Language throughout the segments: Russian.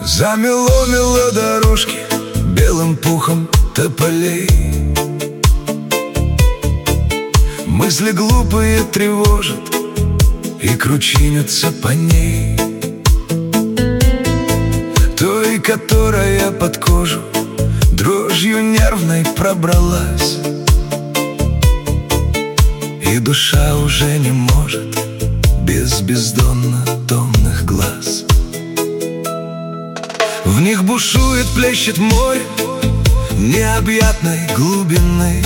Замело дорожки белым пухом тополей. Мысли глупые тревожат и кручинятся по ней, той, которая под кожу дрожью нервной пробралась, и душа уже не может без бездонно томных глаз. В них бушует, плещет море необъятной глубины.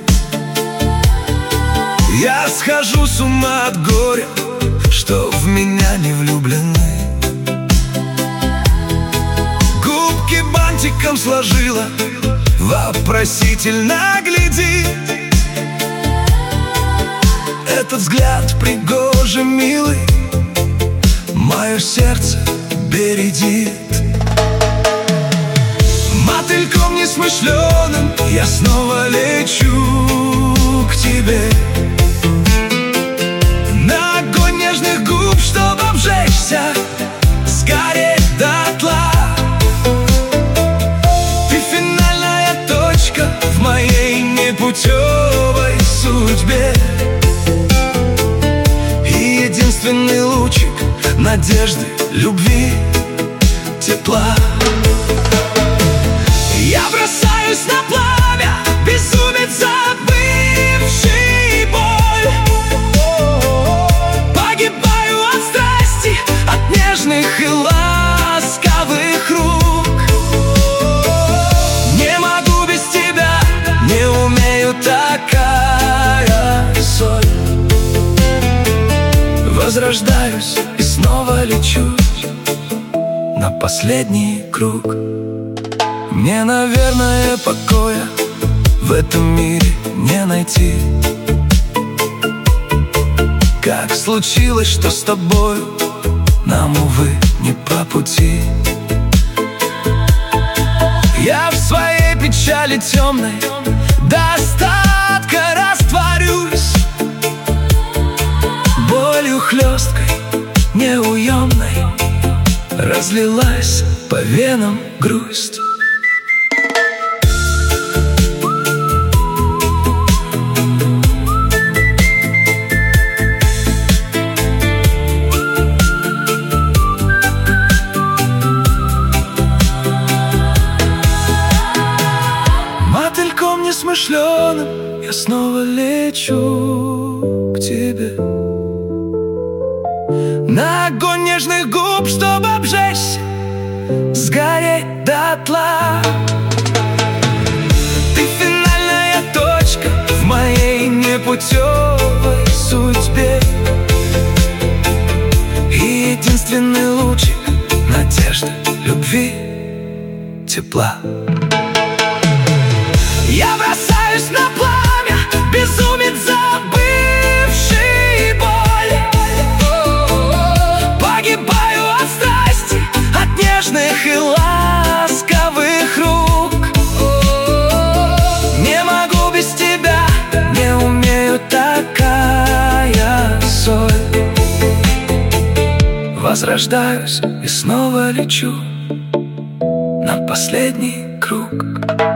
Я схожу с ума от горя, что в меня не влюблены. Губки бантиком сложила, вопросительно глядит. Этот взгляд пригожий, милый, мое сердце бередит. Мотыльком несмышленым я снова лечу к тебе, на огонь нежных губ, чтоб обжечься, сгореть дотла. Ты финальная точка в моей непутевой судьбе, и единственный лучик надежды, любви, тепла. Я бросаюсь на пламя, безумец, забывший боль. Погибаю от страсти, от нежных и ласковых рук. Не могу без тебя, не умею, такая соль. Возрождаюсь и снова лечу на последний круг. Мне, наверное, покоя в этом мире не найти. Как случилось, что с тобою нам, увы, не по пути. Я в своей печали темной до остатка растворюсь, болью хлесткой, неуемной разлилась по венам грусть. Мотыльком несмышленым я снова лечу к тебе, на огонь нежных губ, чтоб обжечься, сгореть дотла. Ты финальная точка в моей непутевой судьбе, и единственный лучик надежды, любви, тепла. Я бросаюсь на пламя, безумец, забывший боль. Погибаю от страсти, от нежных и ласковых рук. Не могу без тебя, не умею, такая соль. Возрождаюсь и снова лечу на последний круг.